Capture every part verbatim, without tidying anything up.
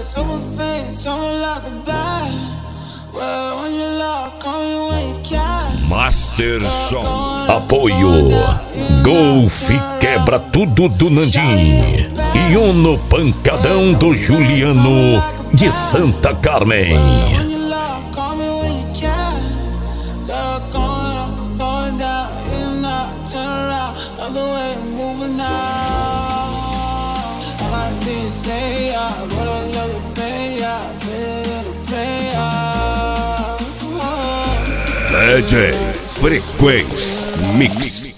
Master Som. Apoio Golf Quebra Tudo do Nandim e Uno Pancadão do Juliano de Santa Carmen. D J Frequência Mix.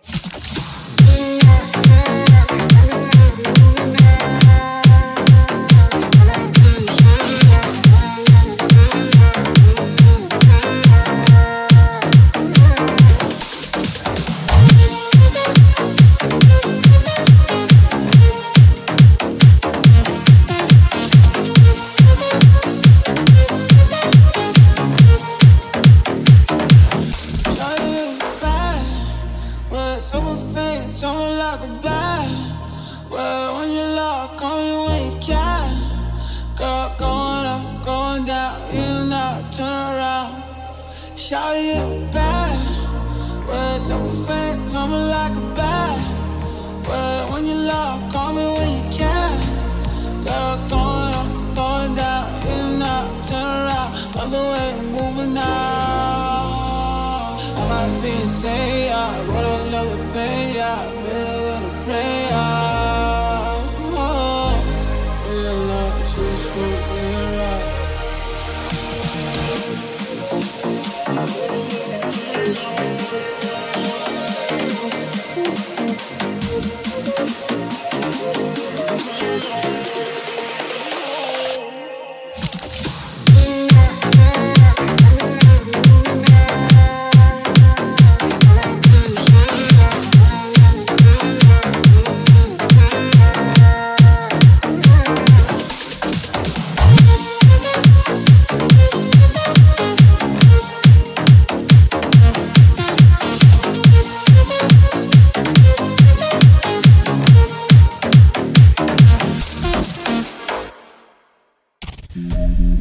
Someone like a bad, well, when you love, call me when you can. Girl, going up, going down, in and out, turn around. Shout you bad, well, someone fake, someone like a bad, well, when you love, call me when you can. Girl, going up, going down, in and out, turn around. Other way, moving now. I might be insane, yeah, what a lovely pain, yeah. Pray, oh, real love, so sweet.